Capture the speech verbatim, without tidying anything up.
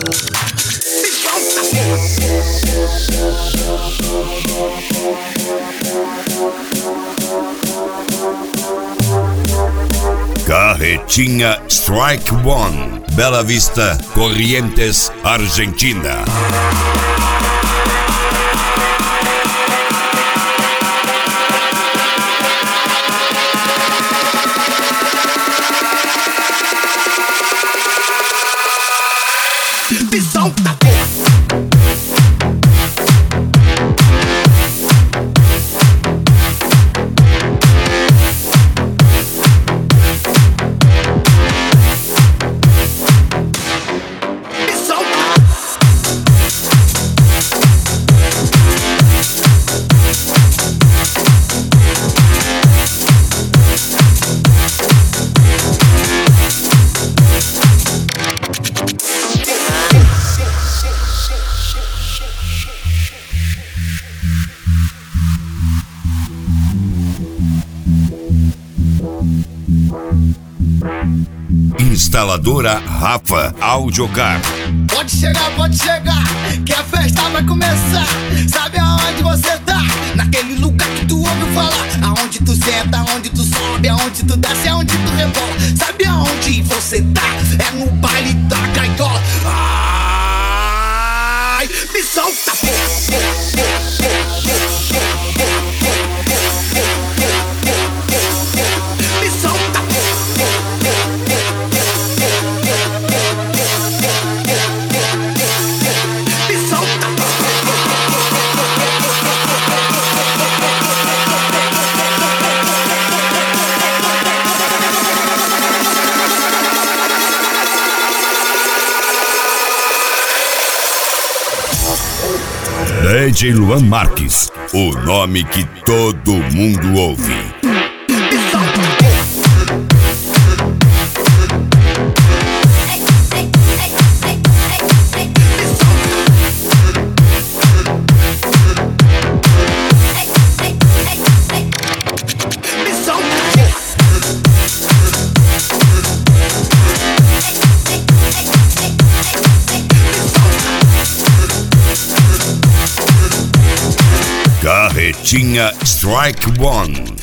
Carretinha Strike One, Bela Vista, Corrientes, Argentina. Visão da Instaladora Rafa Audiocar. Pode chegar, pode chegar, que a festa vai começar. Sabe aonde você tá? Naquele lugar que tu ouviu falar. Aonde tu senta, aonde tu sobe, aonde tu desce, aonde tu rebola. Sabe aonde você tá? É no baile da gaiola. Ai, me solta, pô. Me solta, pô. D J Luan Marques, o nome que todo mundo ouve. Carretinha Strike One,